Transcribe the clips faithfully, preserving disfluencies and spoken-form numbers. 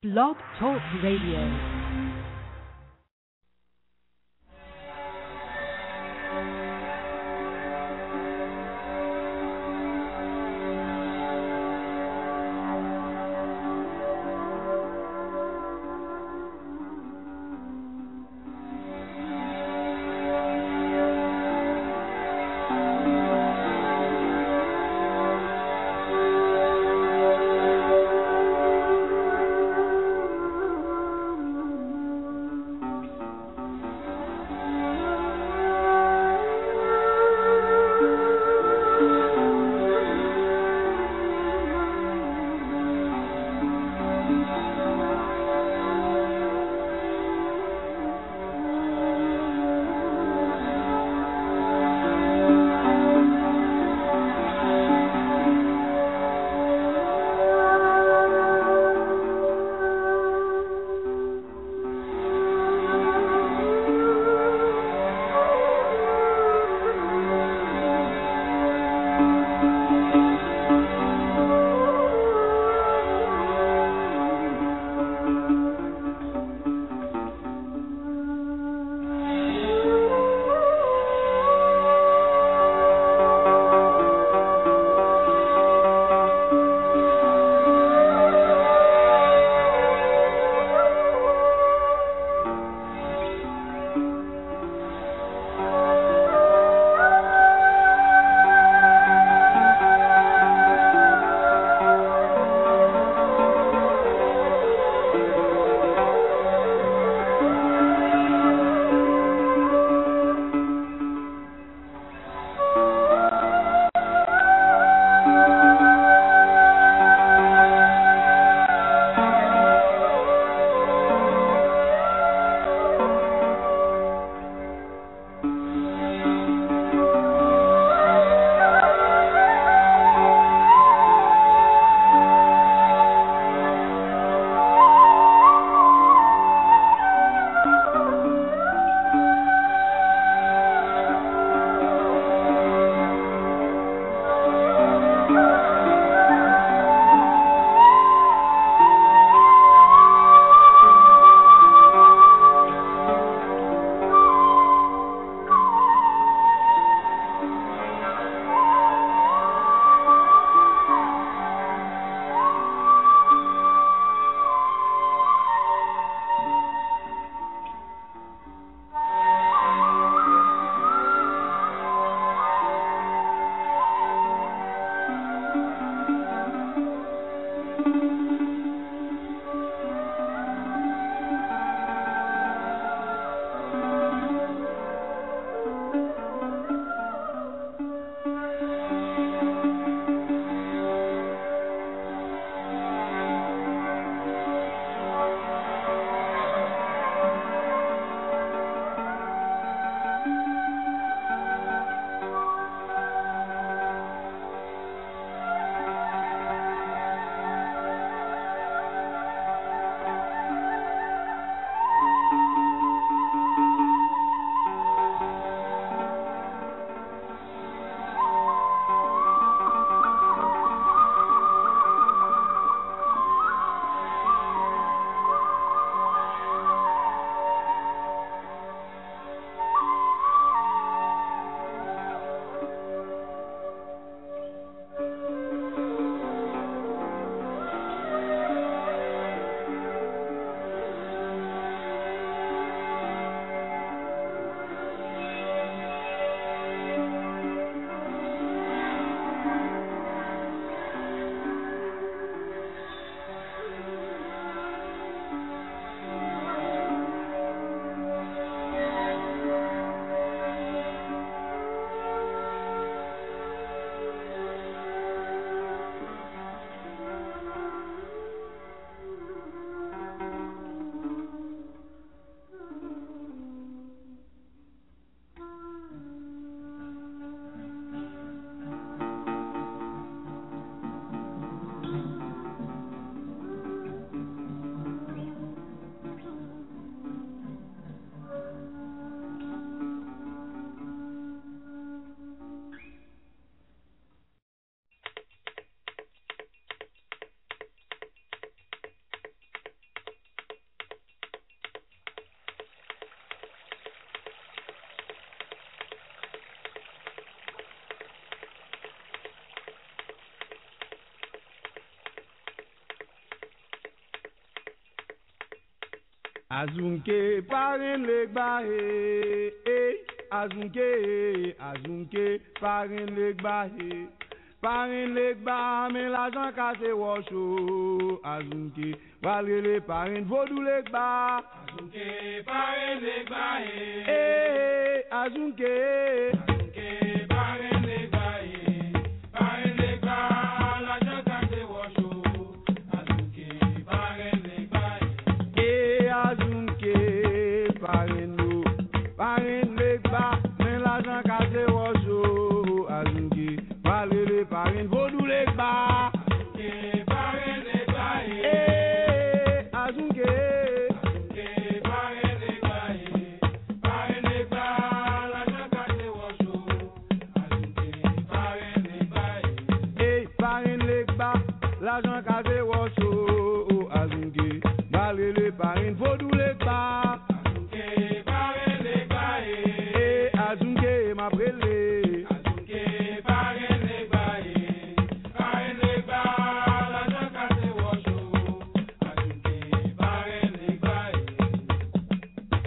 Blog Talk Radio. Azunke parin legba he, eh, azunke, azunke parin legba he, parin legba mais l'argent cassé washo, azunke valele parin vodou legba, azunke parin legba he, eh, azunke, azunke parin legba he, parin legba l'argent cassé washo, azunke parin legba he, eh, azunke parin no, parin legba mais l'argent cassé washo, azunke valele parin vodou legba, azunke parin legba he, eh, azunke, azunke parin legba he, parin legba l'argent cassé washo, azunke parin legba he. eh, parin legba l'argent cassé washo, azunke valele parin vodou legba, Azunke parin legba he, eh, azunke ma brele. azunke parin legba he, parin legba l'argent cassé washo, azunke parin legba he.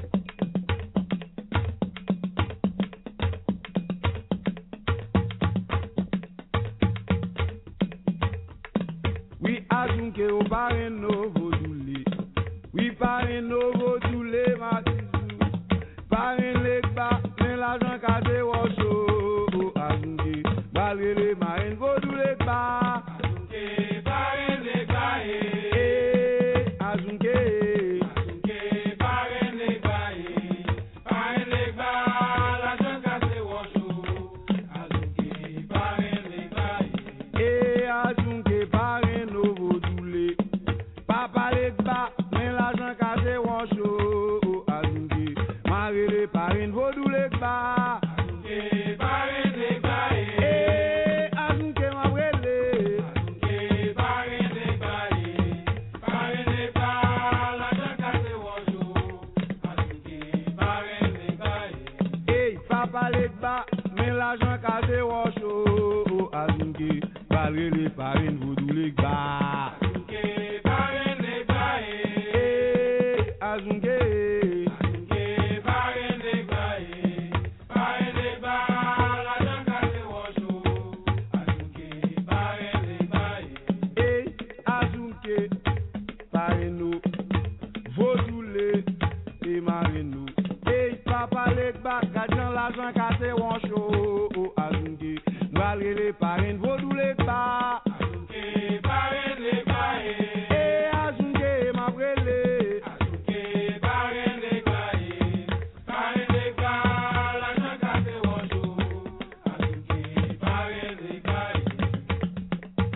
Oui, azunke o parin no vodule. Oui, parin no vodule matizou. Parin legba, mais l'argent cassé washo. Azunke, valele marin vodule legba. Azunke parin legba he, Eh, azunke, azunke parin legba he, parin legba l'argent cassé washo, azunke parin legba he. eh, azunke parin no vodule. Papa legba, mais l'argent cassé washo. Azunke, marele parin vodule legba. Azunke parin legba he, Eh, azunke ma brele. azunke parin legba he, parin legba l'argent cassé washo, azunke parin legba he. Hey, papa legba, mais l'argent cassé washo. Azunke, valele parin vodou legba. Azunke parin legba he, Eh, azunke, azunke parin legba he, parin legba l'argent cassé washo, azunke parin legba he. eh, azunke, parino, vodoule, et marino. Hey, papa legba, gajan l'argent cassé washo. Azunke, valele parin vodou legba. Azunke parin legba he, Eh, azunke, ma brele. azunke parin legba he, parin legba l'argent cassé washo, azunke parin legba he.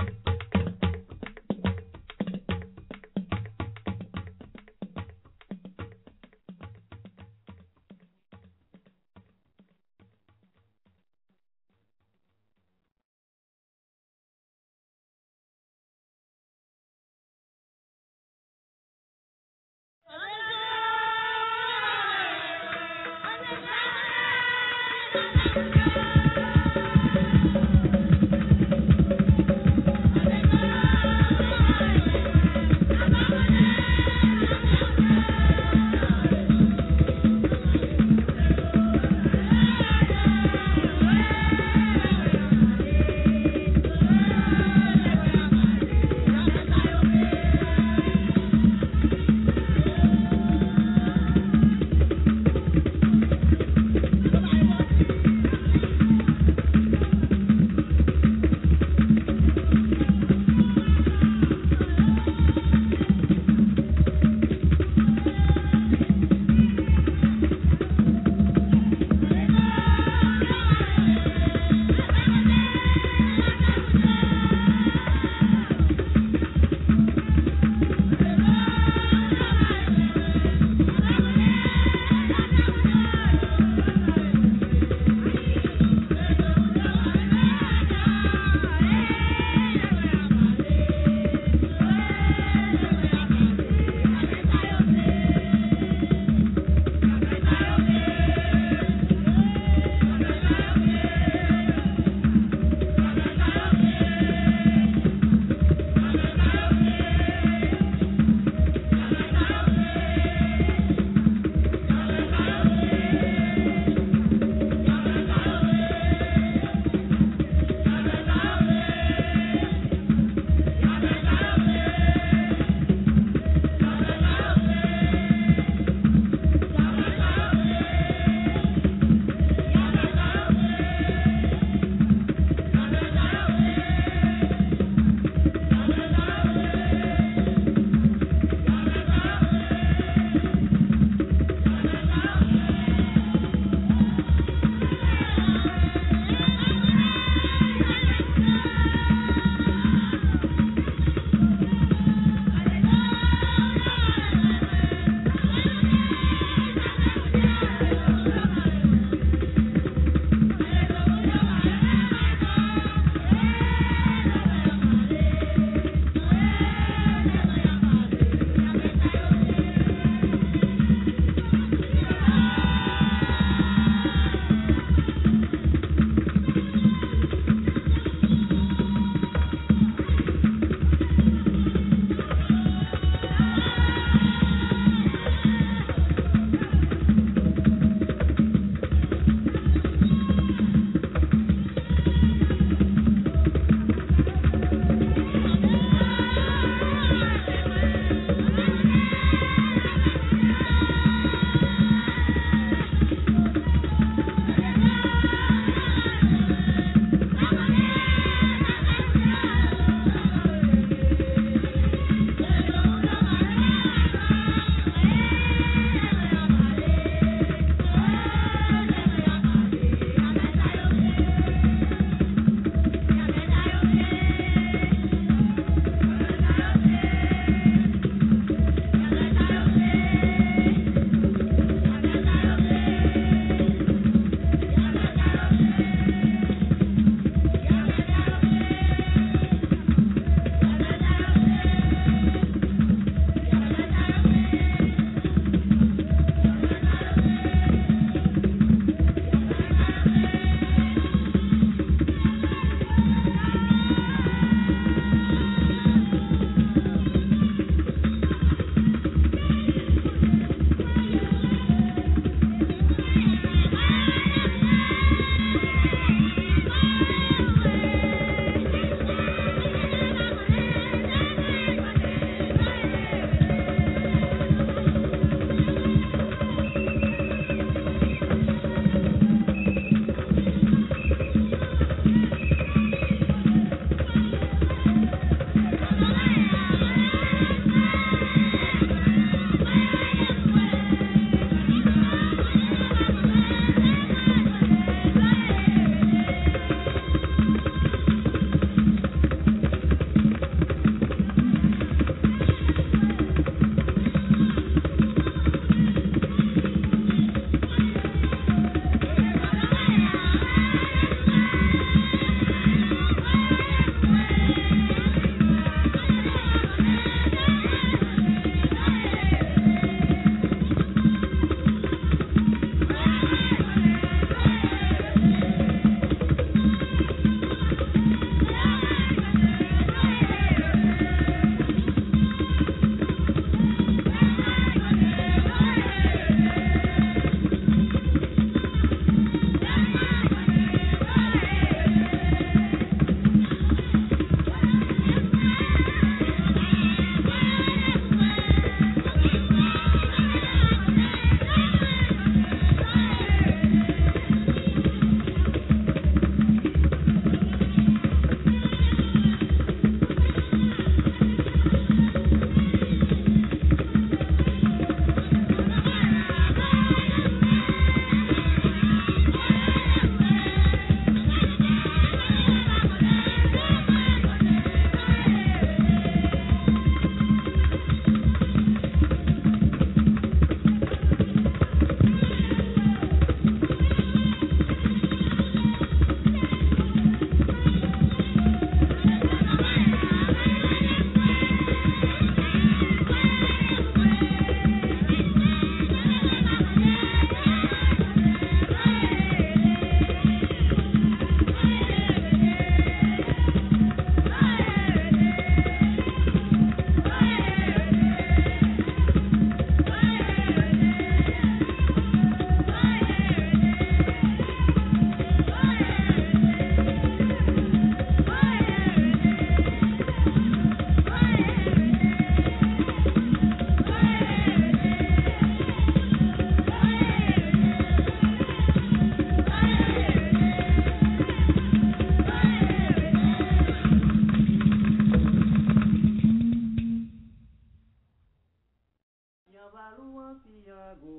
Yavaluan siago,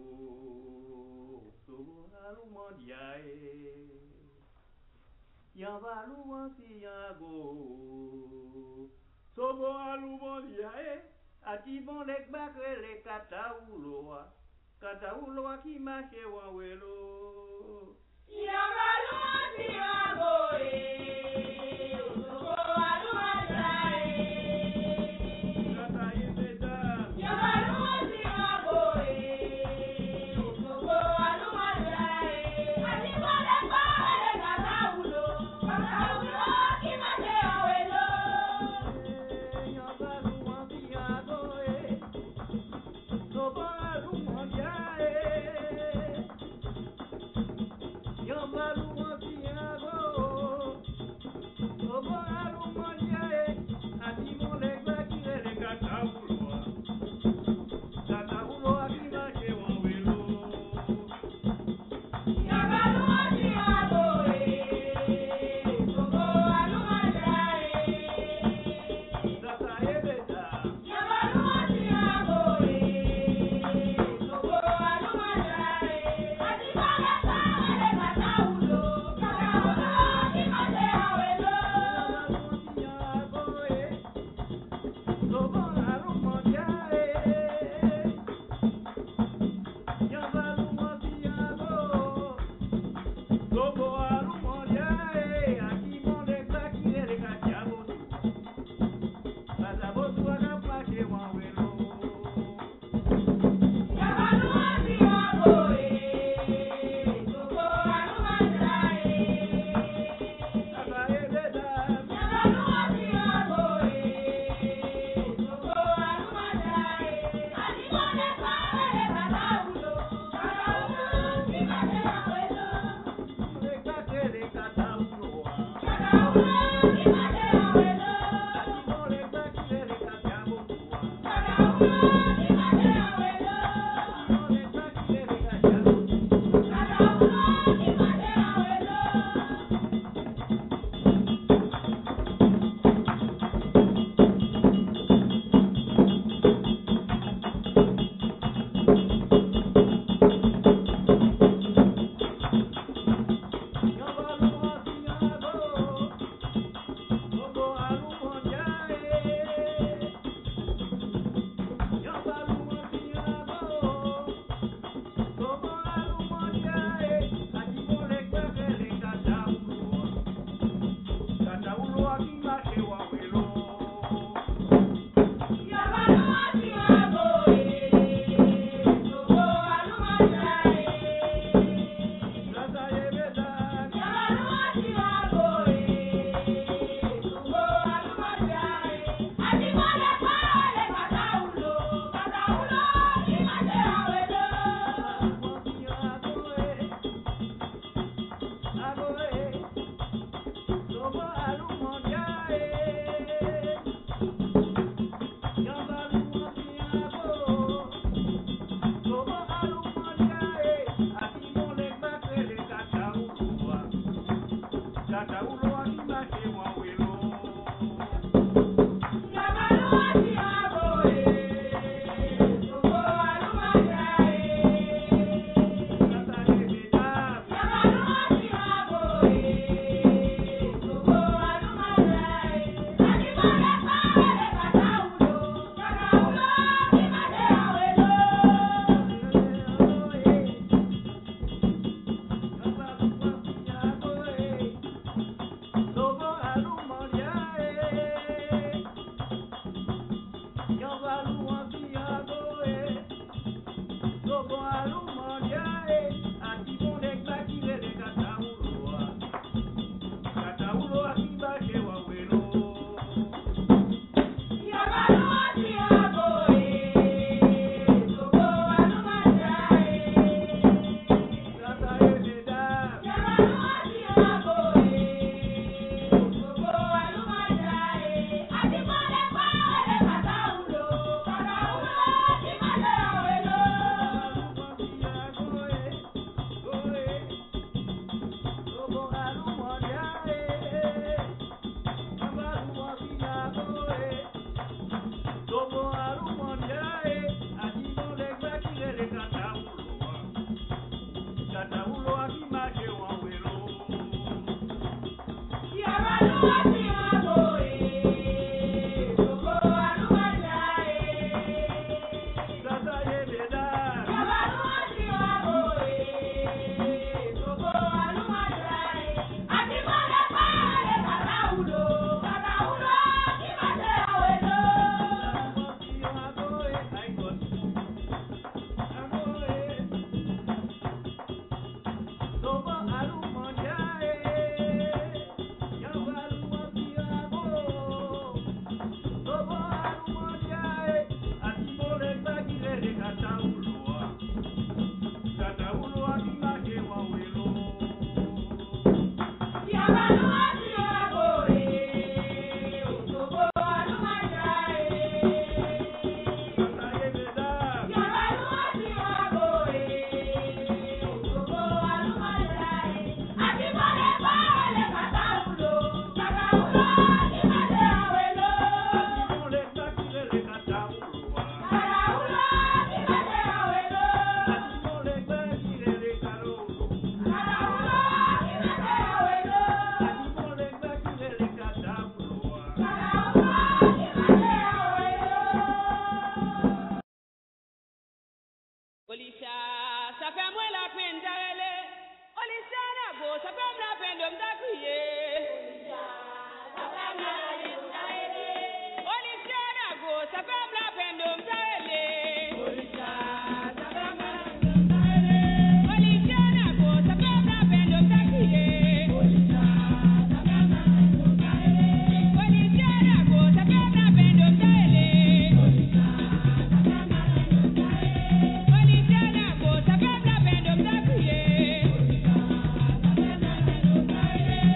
soalu mondiae. Yavaluan siago, soalu mondiae. Atibon lek bakre le katauloa, katauloa ki mache wawelo. Yavaluan siago, soalu mondiae. Thank you.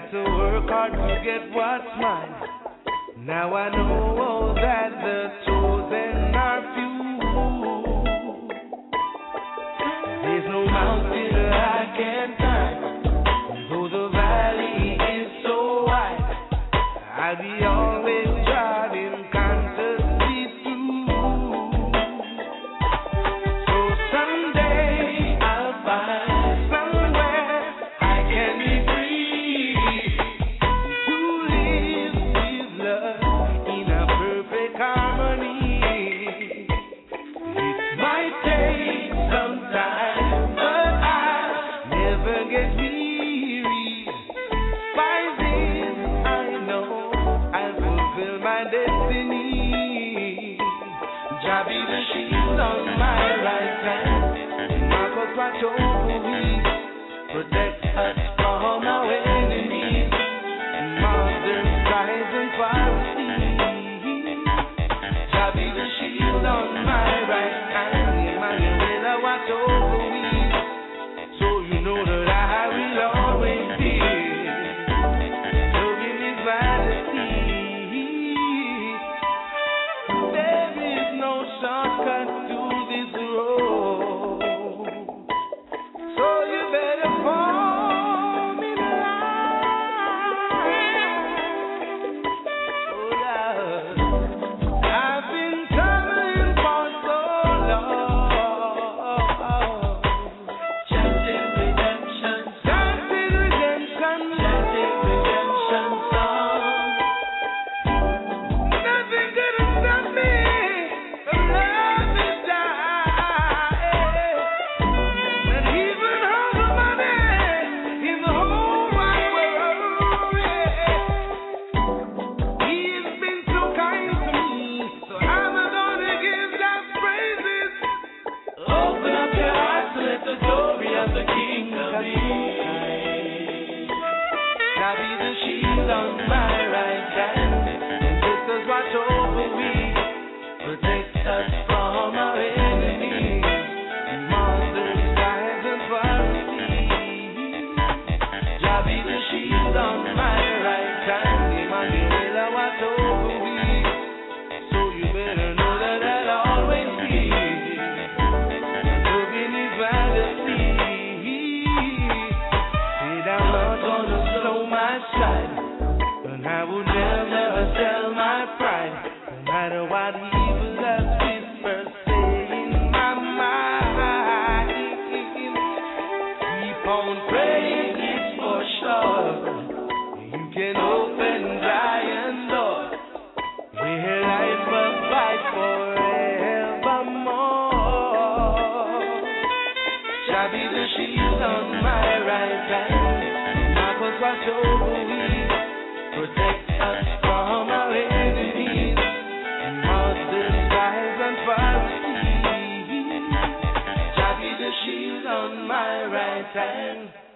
had to work hard to get what's mine. Now I know that the chosen are few. There's no mountain I can climb, though the valley is so wide. I'll be always driving consciously through. So someday I'll find somewhere I can be free to live with love in a perfect harmony. It might take some time, but I'll never get weary. By this I know I'll fulfill my destiny. Jah be the shield on my right hand, Marcus watch over me, protect us from our enemies, monsters, skies and Pharisees. Jah be the shield on my right hand, Emmanuel watch over me, so you know that I will always be serving His majesty. There is no shortcut to this road, so you better fall in line. Oh, Lord. I've been traveling for so long, chanting redemption, chanting redemption, chanting redemption song. Nothing could have stopped me from loving God. And even all the money in the whole wide world, He has been so kind to me, so I'm gonna give God praises. Open up your heart to let the glory of the King come in. Now be the shield on my right hand, and sisters watch over me, protect us from our enemies, monsters, giants, and Pharisees. Jah be the shield on my right hand, Emmanuel watch over me, so you better know that I'll always be serving His majesty. Said I'm not gonna slow my stride, and I would never sell my pride, no matter what evil has whispered say in my mind. Keep on praying, it's for sure. You can open Zion's door, where life will fight forevermore. Shall be the shield on my right hand, Marcus watch over me, protect us from our enemies, monsters, spies and Pharisees. Shall be the shield on my right hand.